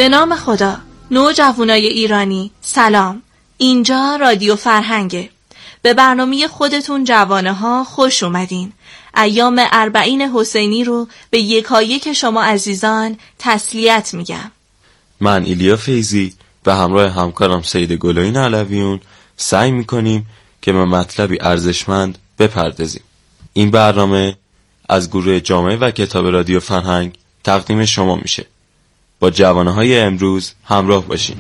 به نام خدا. نوجوانای ایرانی سلام. اینجا رادیو فرهنگه. به برنامه خودتون جوانه ها خوش اومدین. ایام 40 حسینی رو به یکایک شما عزیزان تسلیت میگم. من ایلیا فیضی به همراه همکارم سید گلوین علویون سعی میکنیم که به مطلبی ارزشمند بپردازیم. این برنامه از گروه جامعه و کتاب رادیو فرهنگ تقدیم شما میشه. با جوانه های امروز همراه باشین.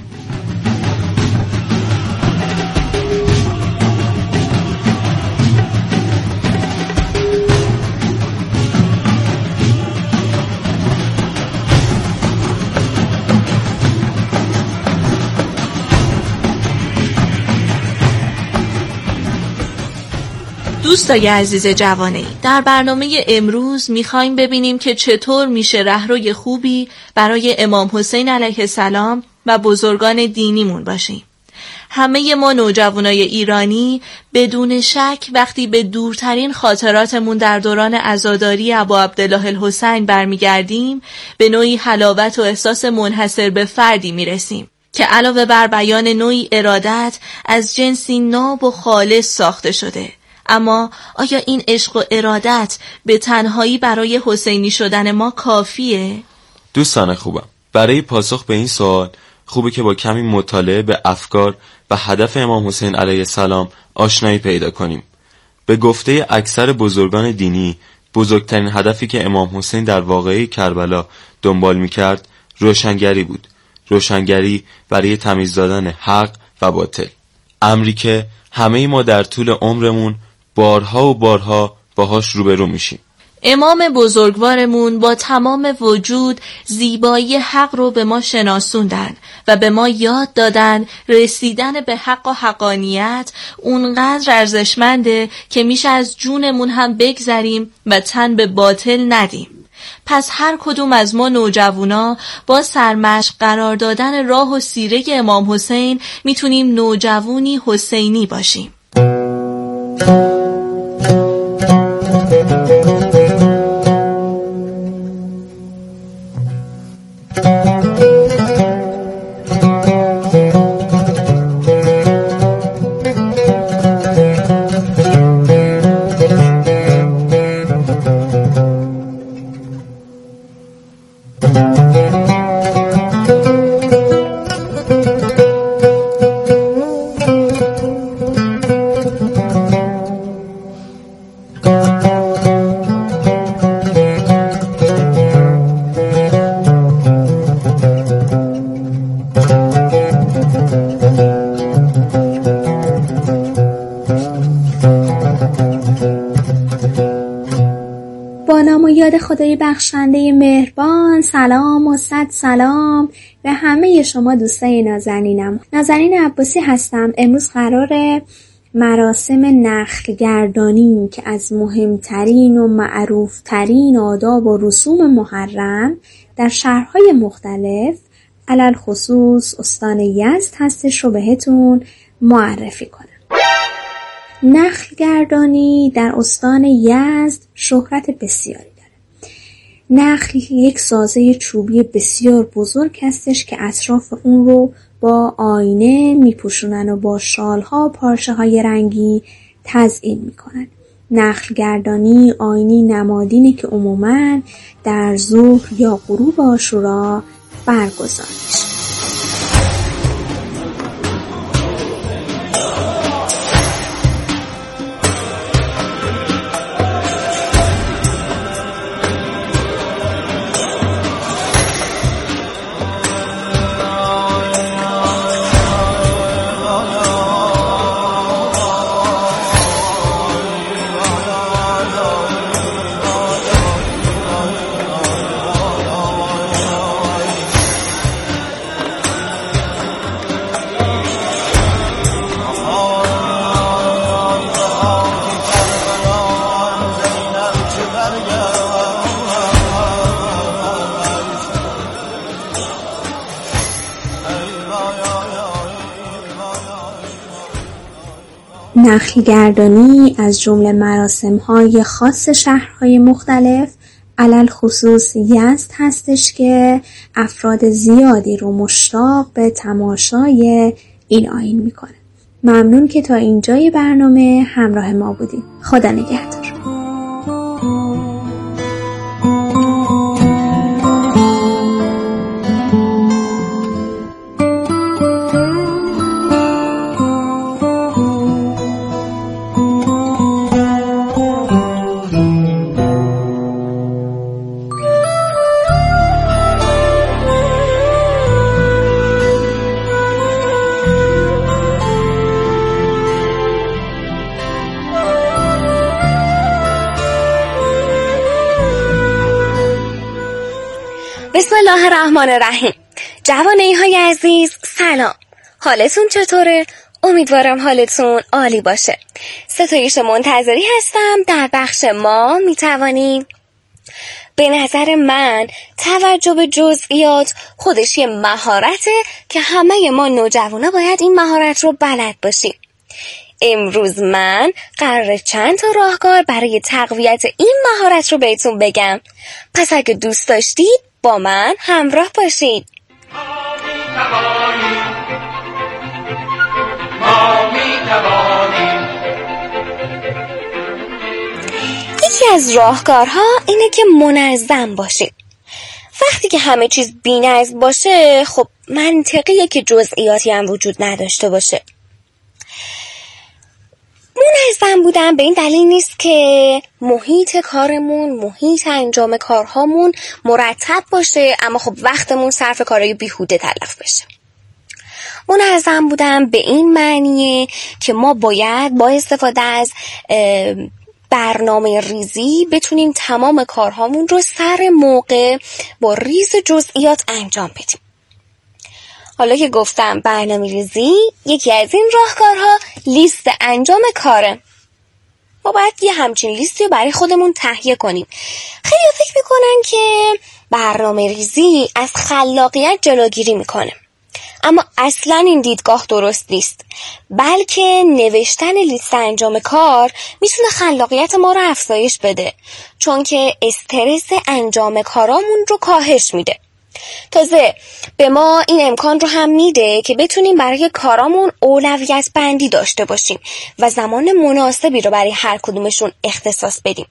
دوستای عزیز جوانه‌ای، در برنامه امروز میخوایم ببینیم که چطور میشه رهروی خوبی برای امام حسین علیه السلام و بزرگان دینیمون باشیم. همه ما نوجوانای ایرانی بدون شک وقتی به دورترین خاطراتمون در دوران عزاداری ابا عبدالله الحسین برمیگردیم، به نوعی حلاوت و احساس منحصر به فردی میرسیم که علاوه بر بیان نوعی ارادت از جنسی ناب و خالص ساخته شده. اما آیا این عشق و ارادت به تنهایی برای حسینی شدن ما کافیه؟ دوستان خوبم، برای پاسخ به این سوال خوبه که با کمی مطالعه به افکار و هدف امام حسین علیه السلام آشنایی پیدا کنیم. به گفته اکثر بزرگان دینی، بزرگترین هدفی که امام حسین در واقعه کربلا دنبال میکرد روشنگری بود. روشنگری برای تمیز دادن حق و باطل. امری که همه ما در طول عمرمون بارها و بارها باهاش روبرو میشیم. امام بزرگوارمون با تمام وجود زیبایی حق رو به ما شناسوندن و به ما یاد دادن رسیدن به حق و حقانیت اونقدر ارزشمنده که میشه از جونمون هم بگذریم و تن به باطل ندیم. پس هر کدوم از ما نوجوانا با سرمشق قرار دادن راه و سیره امام حسین میتونیم نوجوانی حسینی باشیم. یاد خدای بخشنده مهربان، سلام و صد سلام به همه شما دوستای نازنینم. نازنین عباسی هستم. امروز قراره مراسم نخلگردانی که از مهمترین و معروفترین آداب و رسوم محرم در شهرهای مختلف علل خصوص استان یزد هستش رو بهتون معرفی کنم. نخلگردانی در استان یزد شهرت بسیاری داره. نخل یک سازه چوبی بسیار بزرگ هستش که اطراف اون رو با آینه میپوشونن و با شالها و پارچه های رنگی تزیین میکنن. نخلگردانی آیینی نمادینه که عموماً در ظهر یا غروب عاشورا برگزار میشه. نخلگردانی از جمله مراسم‌های خاص شهرهای مختلف علل خصوص یزد هستش که افراد زیادی رو مشتاق به تماشای این آیین میکنه. ممنون که تا اینجای برنامه همراه ما بودید. خدا نگهدار. بسم الله الرحمن الرحیم. جوانه های عزیز سلام، حالتون چطوره؟ امیدوارم حالتون عالی باشه. ستایش منتظری هستم. در بخش ما میتوانیم به نظر من توجه به جزئیات خودش یه مهارته که همه ما نوجوانا باید این مهارت رو بلد باشیم. امروز من قراره چند تا راهکار برای تقویت این مهارت رو بهتون بگم. پس اگه دوست داشتید با من همراه باشید. یکی از راهکارها اینه که منظم باشید. وقتی که همه چیز بی‌نظم باشه، خب منطقیه که جزئیاتی هم وجود نداشته باشه. منظم بودن به این دلیل نیست که محیط کارمون، محیط انجام کارهامون مرتب باشه اما خب وقتمون صرف کارهای بیهوده تلف بشه. منظم بودن به این معنیه که ما باید با استفاده از برنامه ریزی بتونیم تمام کارهامون رو سر موقع با ریز جزئیات انجام بدیم. حالا که گفتم برنامه ریزی، یکی از این راهکارها لیست انجام کاره. ما باید یه همچین لیستی رو برای خودمون تهیه کنیم. خیلی فکر میکنن که برنامه ریزی از خلاقیت جلوگیری میکنه، اما اصلا این دیدگاه درست نیست، بلکه نوشتن لیست انجام کار میتونه خلاقیت ما رو افزایش بده، چون که استرس انجام کارامون رو کاهش میده. تازه به ما این امکان رو هم میده که بتونیم برای کارامون اولویت بندی داشته باشیم و زمان مناسبی رو برای هر کدومشون اختصاص بدیم.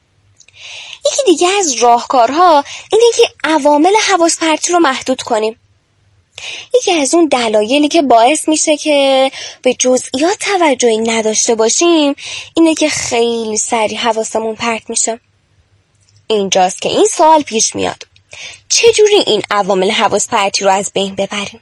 یکی دیگه از راهکارها اینه که عوامل حواس پرتی رو محدود کنیم. یکی از اون دلایلی که باعث میشه که به جزئیات توجهی نداشته باشیم اینه که خیلی سریع حواسمون پرت میشه. اینجاست که این سوال پیش میاد: چجوری این عوامل حواس پرتی رو از بین ببریم؟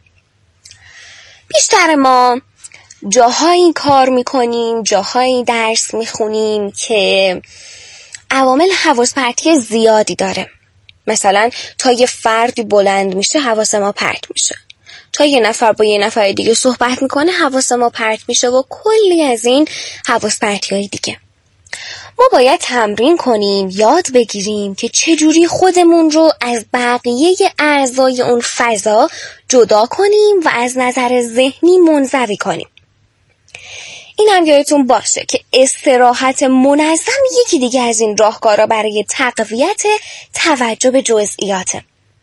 بیشتر ما جاهایی کار میکنیم، جاهایی درس میخونیم که عوامل حواس پرتی زیادی داره. مثلا تا یه فردی بلند میشه حواس ما پرت میشه، تا یه نفر با یه نفر دیگه صحبت میکنه حواس ما پرت میشه و کلی از این حواس پرتی های دیگه. ما باید تمرین کنیم، یاد بگیریم که چجوری خودمون رو از بقیه اعضای اون فضا جدا کنیم و از نظر ذهنی منزوی کنیم. این هم یادتون باشه که استراحت منظم یکی دیگه از این راهکارها برای تقویت توجه به جزئیاته.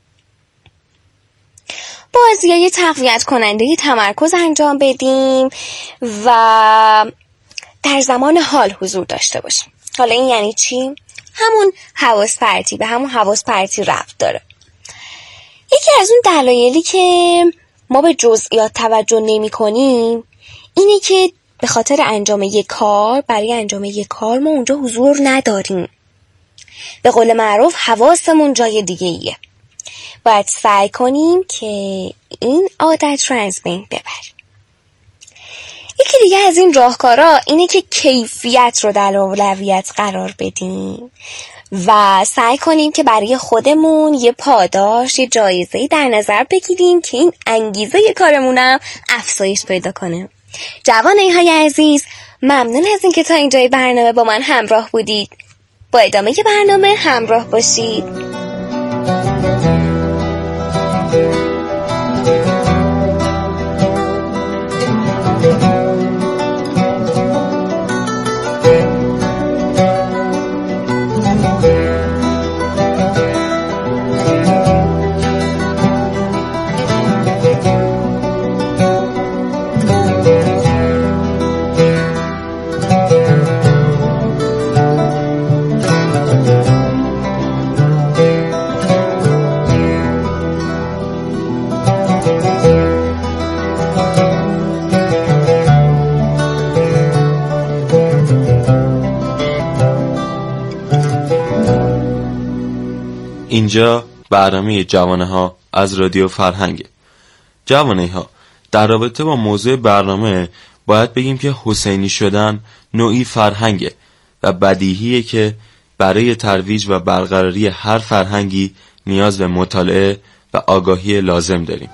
بازیای تقویت کننده تمرکز انجام بدیم و در زمان حال حضور داشته باشیم. حالا این یعنی چی؟ همون حواس پرتی به همون حواس پرتی ربط داره. یکی از اون دلایلی که ما به جزئیات توجه نمی کنیم اینه که به خاطر انجام یک کار، برای انجام یک کار ما اونجا حضور نداریم. به قول معروف حواسمون جای دیگه ایه. باید سعی کنیم که این عادت رو از بین ببریم. یکی دیگه از این راهکارا اینه که کیفیت رو در اولویت قرار بدیم و سعی کنیم که برای خودمون یه پاداش، یه جایزه‌ای در نظر بگیریم که این انگیزه کارمونم افزایش پیدا کنه. جوانه‌های عزیز، ممنون از اینکه تا اینجای برنامه با من همراه بودید. با ادامه برنامه همراه باشید. اینجا برنامه جوانه ها از رادیو فرهنگ. جوانه ها، در رابطه با موضوع برنامه باید بگیم که حسینی شدن نوعی فرهنگه و بدیهیه که برای ترویج و برقراری هر فرهنگی نیاز به مطالعه و آگاهی لازم داریم.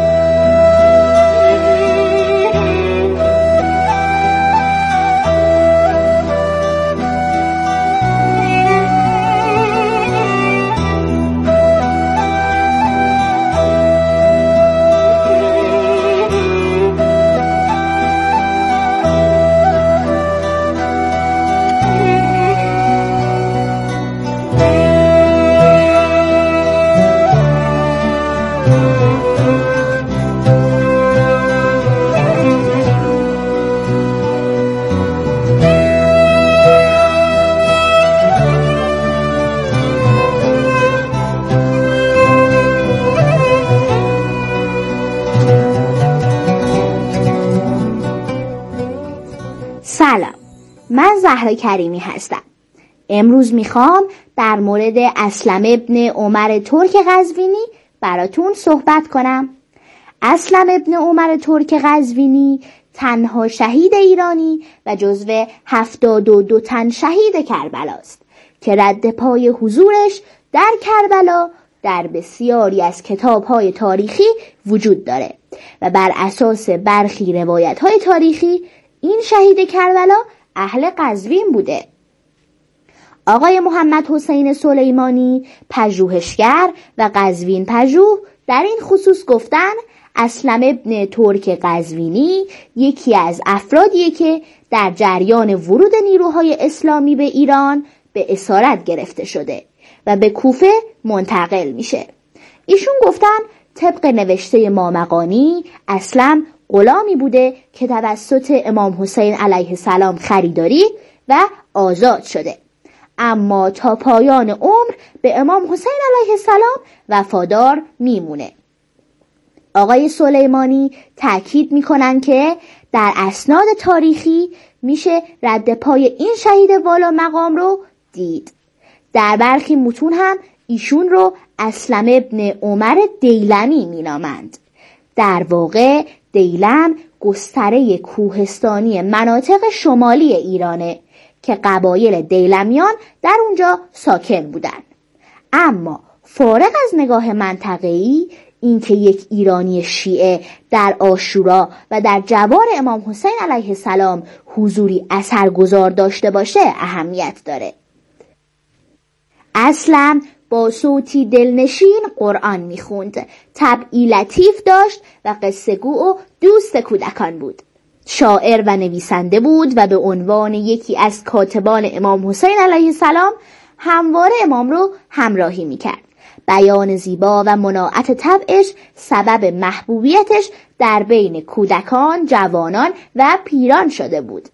سلام، من زهرا کریمی هستم. امروز میخوام در مورد اسلم ابن عمر ترک قزوینی براتون صحبت کنم. اسلم ابن عمر ترک قزوینی تنها شهید ایرانی و جزو 72 تن شهید کربلاست که رد پای حضورش در کربلا در بسیاری از کتاب‌های تاریخی وجود داره و بر اساس برخی روایت‌های تاریخی این شهید کربلا اهل قزوین بوده. آقای محمد حسین سلیمانی، پژوهشگر و قزوین پژوه، در این خصوص گفتن اسلم ابن ترک قزوینی یکی از افرادیه که در جریان ورود نیروهای اسلامی به ایران به اسارت گرفته شده و به کوفه منتقل میشه. ایشون گفتن طبق نوشته مامقانی اسلم غلامی بوده که توسط امام حسین علیه السلام خریداری و آزاد شده، اما تا پایان عمر به امام حسین علیه السلام وفادار میمونه. آقای سلیمانی تأکید میکنن که در اسناد تاریخی میشه رد پای این شهید والا مقام رو دید. در برخی متون هم ایشون رو اسلم ابن عمر دیلمی مینامند. در واقع دیلم گستره کوهستانی مناطق شمالی ایرانه که قبایل دیلمیان در اونجا ساکن بودن. اما فارغ از نگاه منطقه‌ای، این که یک ایرانی شیعه در عاشورا و در جوار امام حسین علیه السلام حضوری اثرگذار داشته باشه اهمیت داره. اسلم با صوتی دلنشین قرآن میخوند، طبعی لطیف داشت و قصه گو و دوست کودکان بود. شاعر و نویسنده بود و به عنوان یکی از کاتبان امام حسین علیه السلام همواره امام رو همراهی میکرد. بیان زیبا و مناعت طبعش سبب محبوبیتش در بین کودکان، جوانان و پیران شده بود.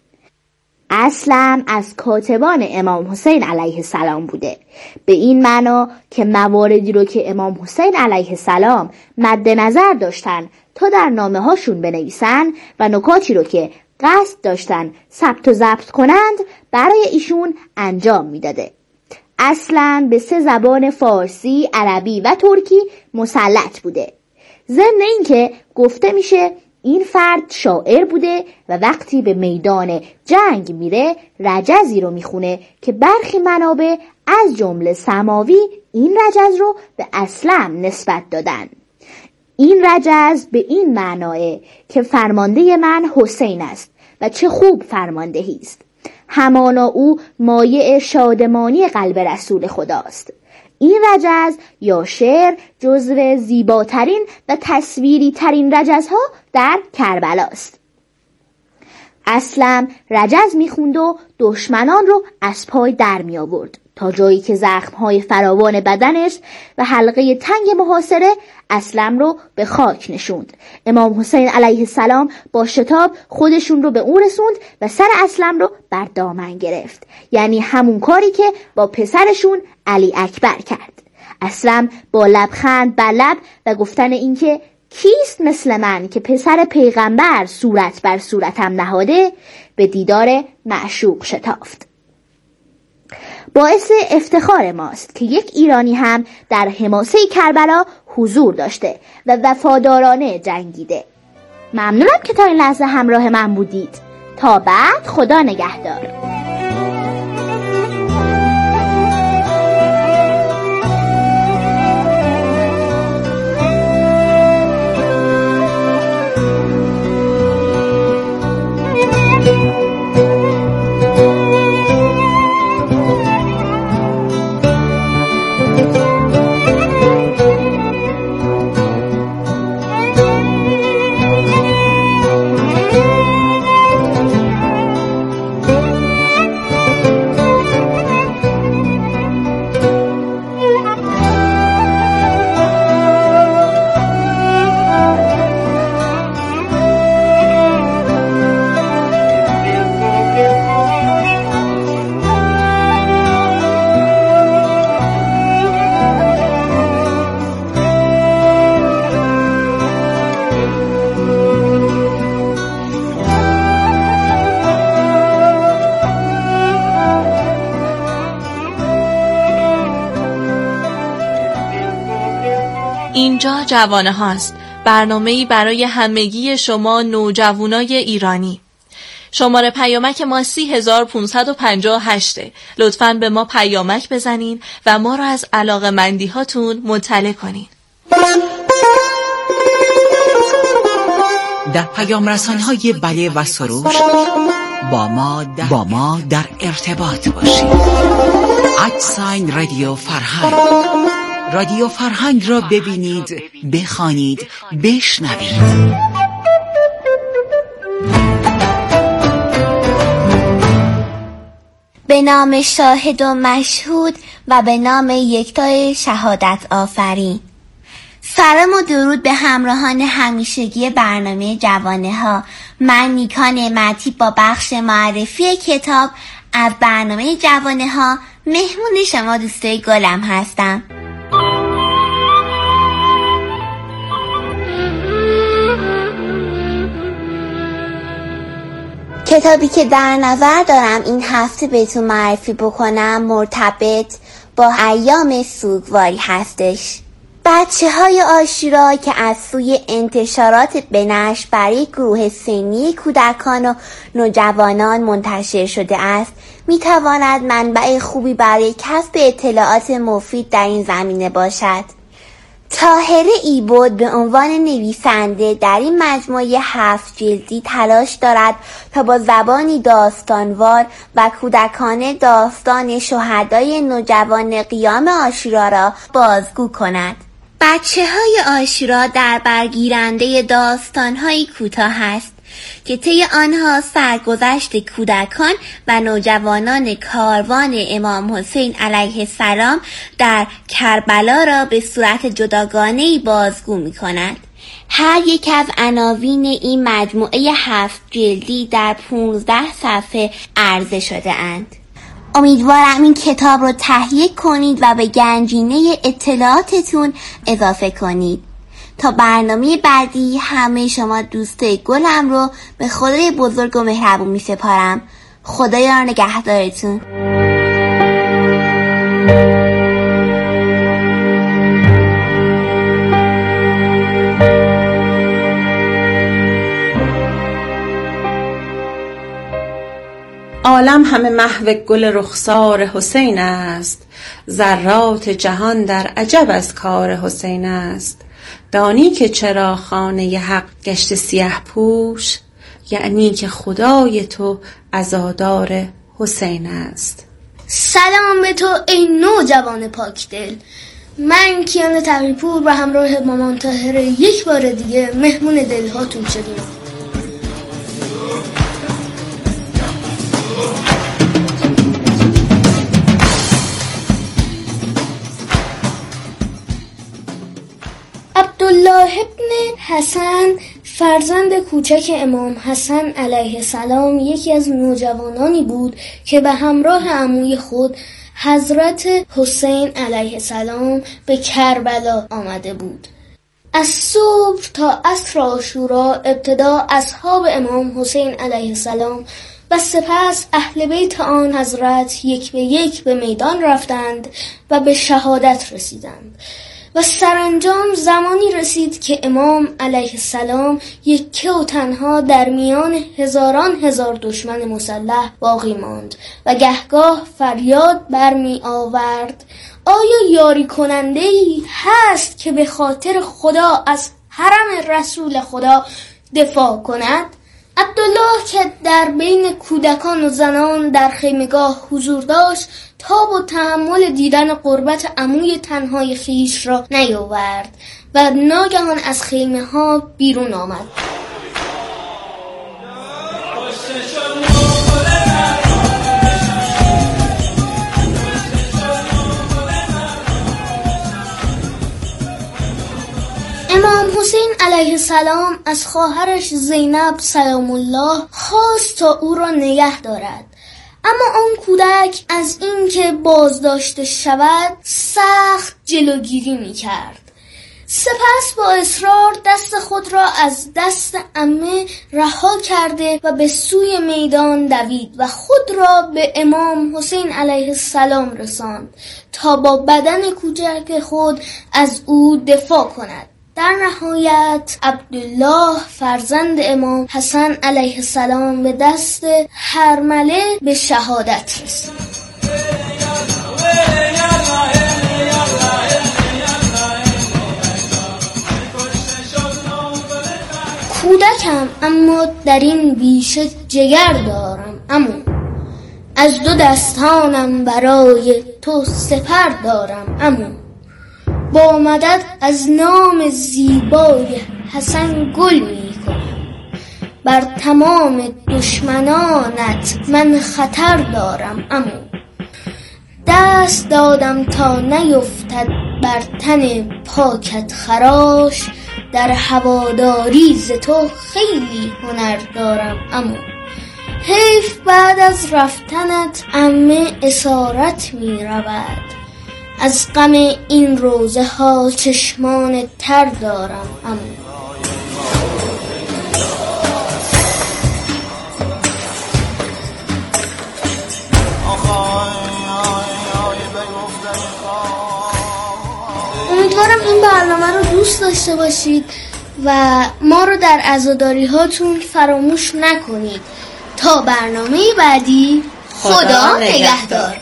اسلم از کاتبان امام حسین علیه السلام بوده، به این معنا که مواردی رو که امام حسین علیه السلام مد نظر داشتن تا در نامه هاشون بنویسن و نکاتی رو که قصد داشتن ثبت و ضبط کنند برای ایشون انجام میداده. اسلم به 3 زبان فارسی، عربی و ترکی مسلط بوده. ضمن اینکه گفته میشه این فرد شاعر بوده و وقتی به میدان جنگ میره رجزی رو میخونه که برخی منابع از جمله سماوی این رجز رو به اسلم نسبت دادن. این رجز به این معناه که فرمانده من حسین است و چه خوب فرماندهی است. همانا او مایه شادمانی قلب رسول خداست. این رجز یا شعر جزو زیباترین و تصویری ترین رجزها در کربلا است. اسلم رجز میخوند و دشمنان رو از پای در می آورد تا جایی که زخمهای فراوان بدنش و حلقه تنگ محاصره اسلم رو به خاک نشوند. امام حسین علیه السلام با شتاب خودشون رو به اون رسوند و سر اسلم رو بر دامن گرفت، یعنی همون کاری که با پسرشون علی اکبر کرد. اسلم با لبخند بر لب و گفتن اینکه کیست مثل من که پسر پیغمبر صورت بر صورتم نهاده، به دیدار معشوق شتافت. باعث افتخار ماست که یک ایرانی هم در حماسه کربلا حضور داشته و وفادارانه جنگیده. ممنونم که تا این لحظه همراه من بودید. تا بعد، خدا نگهدار. اینجا جوانه هاست، برنامه‌ای برای همگی شما نوجوانای ایرانی. شماره پیامک ما 30558. لطفاً به ما پیامک بزنین و ما را از علاقه‌مندی هاتون مطلع کنین. در پیام رسان‌های بله و سروش با ما در ارتباط باشید. @رادیو فرهنگ. رادیو فرهنگ را ببینید، بخوانید، بشنوید. به نام شاهد و مشهود و به نام یکتای شهادت آفرین. سلام و درود به همراهان همیشگی برنامه جوانه ها. من نیکا نعمتی با بخش معرفی کتاب از برنامه جوانه ها مهمون شما دوستای گلم هستم. کتابی که در نظر دارم این هفته بهتون معرفی بکنم مرتبط با ایام سوگواری هستش. بچه‌های عاشورا که از سوی انتشارات بنش برای گروه سنی کودکان و نوجوانان منتشر شده است، میتواند منبع خوبی برای کسب اطلاعات مفید در این زمینه باشد. طاهره ایبود به عنوان نویسنده در این مجموعه 7 جلدی تلاش دارد تا با زبانی داستانوار و کودکانه داستان شهدای نوجوان قیام عاشورا را بازگو کند. بچه‌های عاشورا در برگیرنده داستان‌های کوتاه است که طی آنها سرگذشت کودکان و نوجوانان کاروان امام حسین علیه السلام در کربلا را به صورت جداگانه‌ای بازگو می‌کند. هر یک از عناوین این مجموعه 7 جلدی در 15 صفحه عرضه شده اند. امیدوارم این کتاب رو تهیه کنید و به گنجینه اطلاعاتتون اضافه کنید. تا برنامه بعدی همه شما دوستای گلم رو به خدای بزرگ و مهربون می سپارم. خدایا نگهدارتون. عالم همه محو گل رخسار حسین است، ذرات جهان در عجب از کار حسین است. دانی که چرا خانه حق گشت سیه پوش، یعنی که خدای تو عزادار حسین است. سلام به تو ای نوجوان پاک دل. من کیان تقی‌پور و همراه مامان طاهره یک بار دیگه مهمون دلهاتون شدیم. عبدالله ابن حسن فرزند کوچک امام حسن علیه السلام یکی از نوجوانانی بود که به همراه عموی خود حضرت حسین علیه السلام به کربلا آمده بود. از صبح تا عصر عاشورا ابتدا اصحاب امام حسین علیه السلام و سپس اهل بیت آن حضرت یک به یک به میدان رفتند و به شهادت رسیدند و سرانجام زمانی رسید که امام علیه السلام یکه و تنها در میان هزاران هزار دشمن مسلح باقی ماند و گهگاه فریاد برمی آورد: آیا یاری کننده‌ای هست که به خاطر خدا از حرم رسول خدا دفاع کند؟ عبدالله که در بین کودکان و زنان در خیمگاه حضور داشت تاب و تحمل دیدن قربت عموی تنهای خویش را نیاورد و ناگهان از خیمه ها بیرون آمد. امام حسین علیه السلام از خواهرش زینب سلام الله خواست تا او را نگه دارد، اما آن کودک از اینکه بازداشته شود سخت جلوگیری می‌کرد. سپس با اصرار دست خود را از دست عمه رها کرده و به سوی میدان دوید و خود را به امام حسین علیه السلام رساند تا با بدن کوچک خود از او دفاع کند. در نهایت عبدالله فرزند امام حسن علیه السلام به دست هرمله به شهادت رسید. کودکم اما در این بیشه جگر دارم، اما از دو دستانم برای تو سپر دارم، اما با مدد از نام زیبای حسن گل می کنم. بر تمام دشمنانت من خطر دارم، اما دست دادم تا نیفتد بر تن پاکت خراش. در هواداری ز تو خیلی هنر دارم، اما حیف بعد از رفتنت عمه اسارت می رود. از غم این روزه ها چشمان تر دارم، اما امیدوارم این برنامه رو دوست داشته باشید و ما رو در عزاداری هاتون فراموش نکنید. تا برنامه بعدی، خدا نگهدار.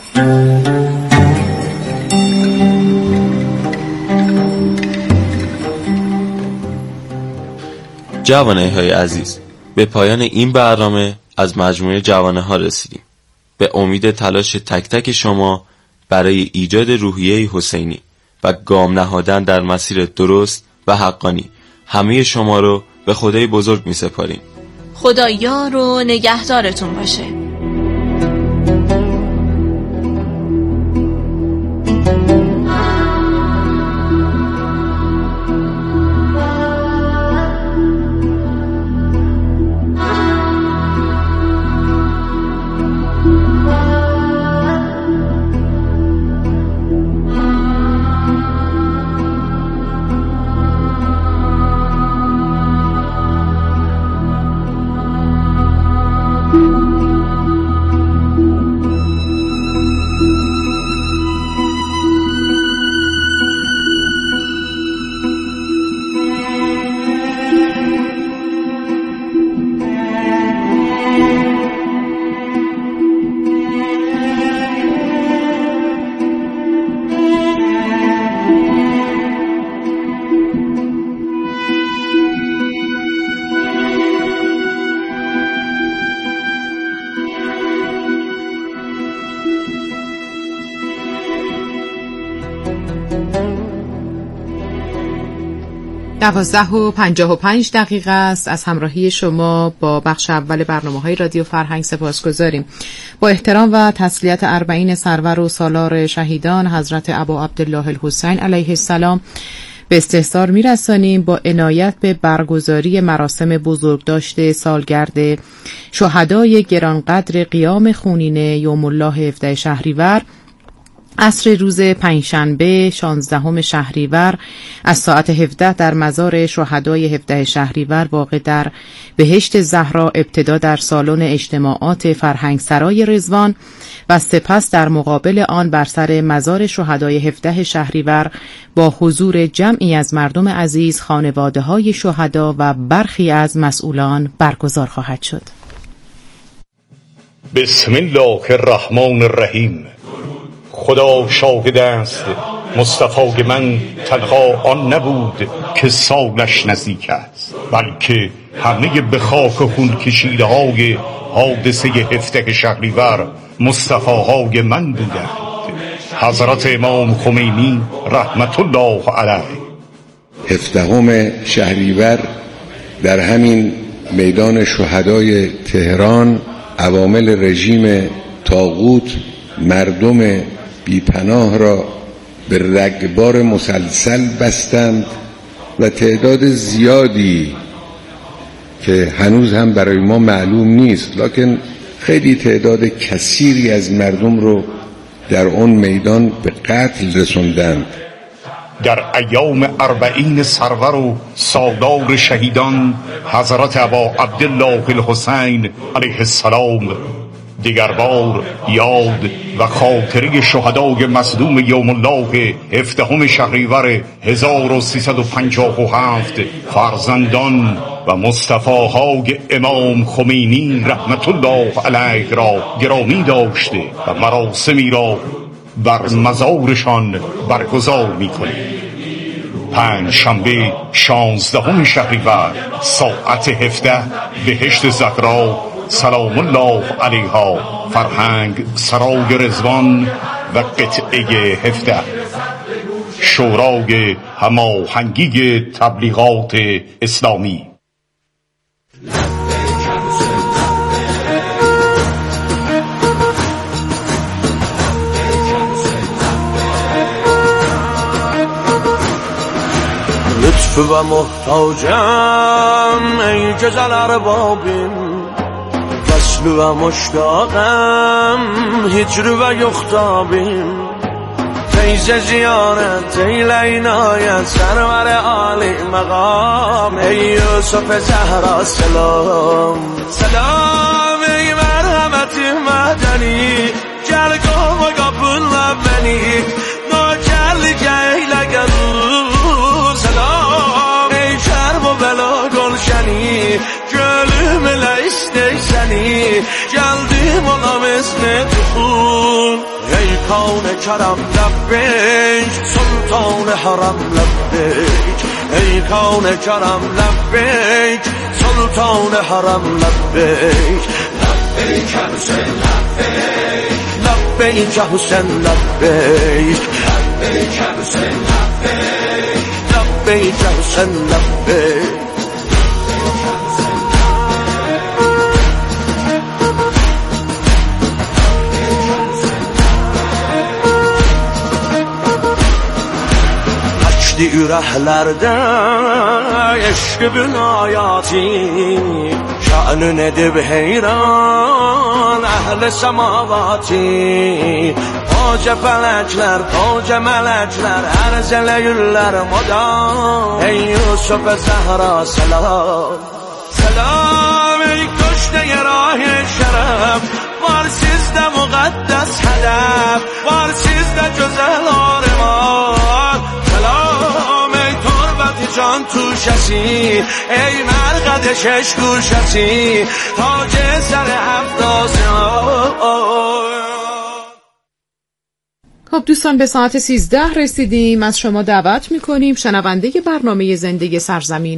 جوانه های عزیز، به پایان این برنامه از مجموعه جوانه ها رسیدیم. به امید تلاش تک تک شما برای ایجاد روحیه حسینی و گام نهادن در مسیر درست و حقانی همه شما رو به خدای بزرگ می سپاریم. خدا یار و نگهدارتون باشه. دوازده و 55 دقیقه است. از همراهی شما با بخش اول برنامه‌های رادیو فرهنگ سپاسگزاریم. با احترام و تسلیت اربعین سرور و سالار شهیدان حضرت ابا عبدالله الحسین علیه السلام به استحضار می‌رسانیم با عنایت به برگزاری مراسم بزرگداشت سالگرد شهدای گرانقدر قیام خونین یوم الله 17 شهریور عصر روز پنجشنبه 16 شهریور از ساعت 17 در مزار شهدای 17 شهریور واقع در بهشت زهرا ابتدا در سالن اجتماعات فرهنگسرای رضوان و سپس در مقابل آن بر سر مزار شهدای 17 شهریور با حضور جمعی از مردم عزیز، خانواده‌های شهدا و برخی از مسئولان برگزار خواهد شد. بسم الله الرحمن الرحیم. خدا شاهد است مصطفی من تنها آن نبود که سالش نزدیک است، بلکه همه به خاک و خون کشیده های حادثه 17 شهریور مصطفی های من بودند. حضرت امام خمینی رحمت الله علیه 17 شهریور در همین میدان شهدای تهران عوامل رژیم طاغوت مردم بیپناه را به رگبار مسلسل بستند و تعداد زیادی که هنوز هم برای ما معلوم نیست، لکن خیلی تعداد کثیری از مردم رو در اون میدان به قتل رسوندند. در ایام 40 سرور و سالار شهیدان حضرت ابا عبدالله الحسین علیه السلام دیگر بار یاد و خاطره شهدای مظلوم یوم الله 17 شهریور 1357 فرزندان و مصطفاهای امام خمینی رحمت الله علیه را گرامی داشته و مراسمی را بر مزارشان برگزار می‌کنیم. پنجشنبه 16 شهریور ساعت 17 بهشت زهرا سلام الله علیها فرهنگ سرای رضوان و قطعه 17 شورای هماهنگی تبلیغات اسلامی. لطف و محتاجم ای جزل اربابیم، وصل و مشتاقم هجر و یختابیم، فیض زیارت ای لینای سرور عالی مقام، ای یوسف زهرا سلام سلام، ey merhameti madeni gel kovma kapınla beni nokerlik eyle gel selam, ey şerb و bela gülşeni gönlüm ile isteyseni geldim olam ismet kul, ey kavn kerem lebbeyk sultan haram lebbeyk، ey kavn kerem lebbeyk sultan haram lebbeyk، لبیک حسین لبیک لبیک حسین لبیک لبیک حسین لبیک لبیک حسین لبیک. Ürəhlerde eşq-ün ayati şanı nedib heyran əhl-i semavati, koca felekler koca melekler erz eləyirlər modam, ey Yusuf Zəhra selam selam, ey köşte rah-i şərəf var sizdə müqəddəs hədəf, var sizdə gözəl arman selam، ey تربت جان توشسی ای مرقد شش گوشسی تاج سر هفت آسمان. خب دوستان به ساعت 13 رسیدیم. از شما دعوت میکنیم شنونده برنامه زنده سرزمین